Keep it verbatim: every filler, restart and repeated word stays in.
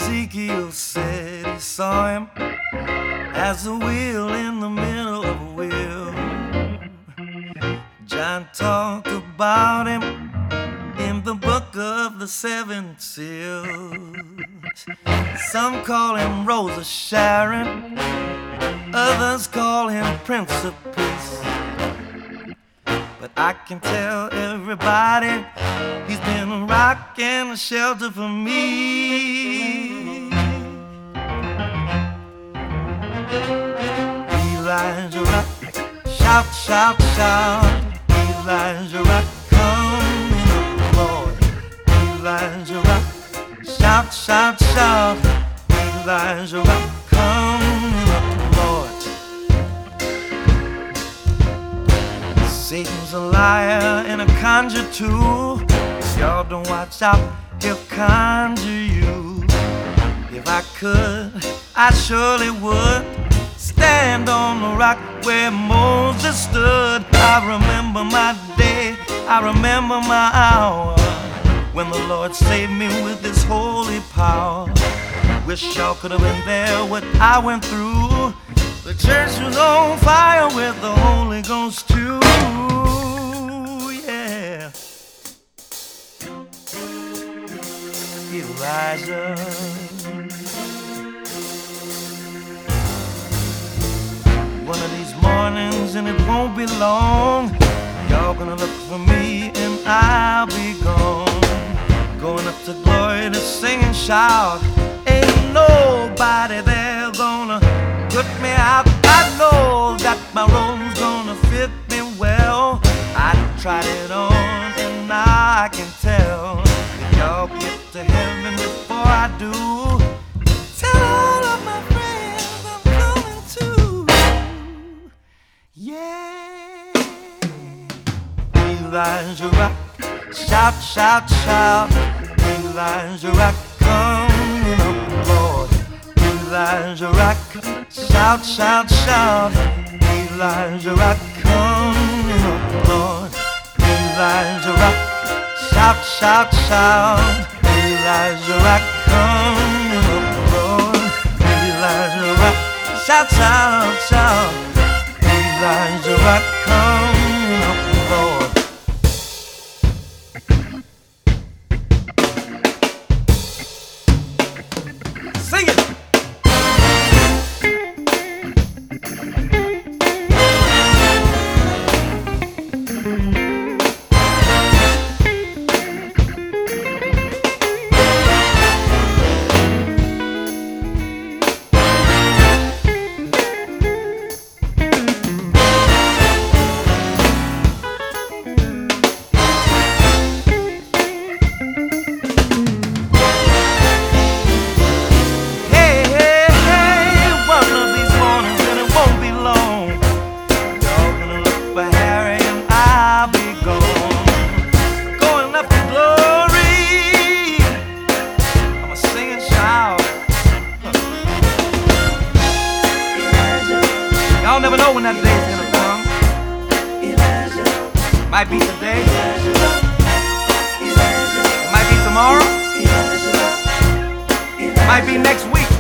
Ezekiel said he saw him as a wheel in the middle of a wheel. John talked about him in the book of the seven seals. Some call him Rose of Sharon, others call him Prince of Peace. But I can tell everybody he's been a rock and a shelter for me. Elijah Rock, shout, shout, shout. Elijah Rock, come in the Lord. Elijah Rock, shout, shout, shout. Elijah Rock, come in the Lord. Satan's a liar and a conjure too. If y'all don't watch out, he'll conjure you. If I could, I surely would stand on the rock where Moses stood. I remember my day, I remember my hour, when the Lord saved me with his holy power. Wish y'all could have been there what I went through. The church was on fire with the Holy Ghost too. Yeah. Elijah, one of these mornings, and it won't be long, y'all gonna look for me and I'll be gone. Going up to glory to sing and shout. Ain't nobody there gonna put me out. I know that my robe's gonna fit me well. I tried it on and now I can tell. If y'all get to heaven before I do, tell all of my friends I'm coming too. Yeah. Elijah Rock, shout, shout, shout. Elijah Rock, come in the Lord. Elijah Rock, shout, shout, shout. Elijah Rock, come in the Lord. Elijah Rock, shout, shout, shout. Elijah Rock, come in the Lord. Elijah Rock, shout, shout, shout. Elijah Rock, come in the Lord. Sing it! Y'all never know when that day's gonna come. Might be today. It might be tomorrow. It might be next week.